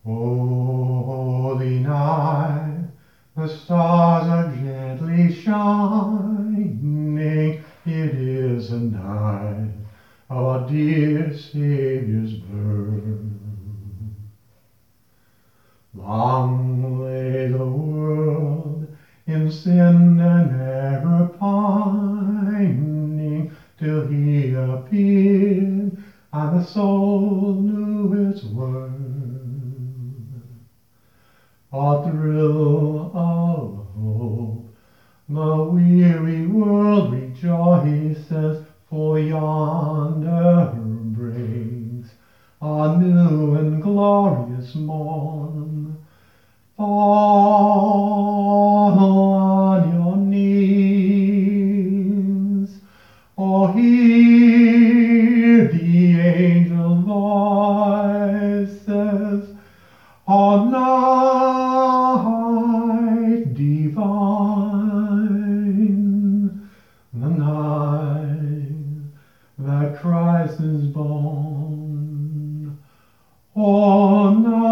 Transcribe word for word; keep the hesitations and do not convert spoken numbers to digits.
Holy night, the stars are gently shining. It is the night of our dear Savior's birth. Long lay the world in sin and error pining, till He appeared and the soul knew its worth. A thrill of hope, the weary world rejoices, for yonder breaks a new and glorious morn. Fall on your knees, or hear the angel voices on night divine, the night that Christ is born. Oh, night